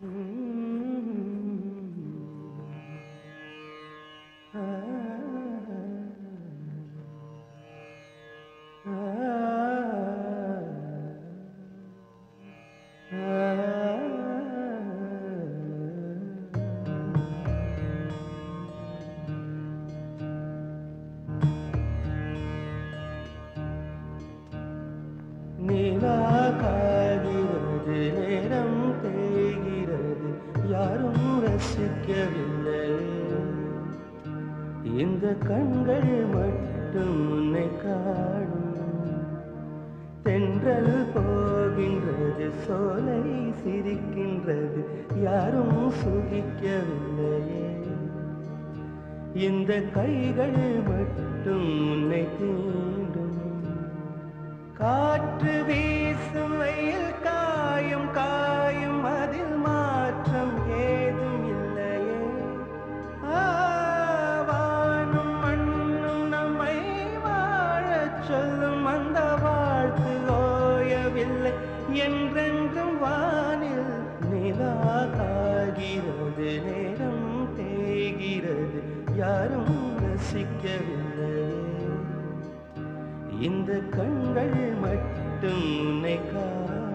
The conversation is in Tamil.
நிலா காய்கிறது, நேரம் தேய்கிறது, யாரும் ரசிக்கவில்லை. இந்த கண்கள் மட்டும் உன்னை காணும். தென்றல் போகின்றது, சோலை சிரிக்கின்றது, யாரும் சுகிக்கவில்லையே. இந்த கைகள் மட்டும் உன்னை தீண்டும். காற்று வீசும், வெயில் காயும் காயும், அதில் மாற்றம் ஏதும் இல்லையே. வானும் மண்ணும் நம்மை வாழச் சொல்லும், அந்த வாழ்த்து ஓயவில்லை என்றென்றும் வானில். நிலா காய்கிறது, நேரம் தேய்கிறது, யாரும் ரசிக்கவில்லை. இந்த கண்கள் மட்டும் உன்னை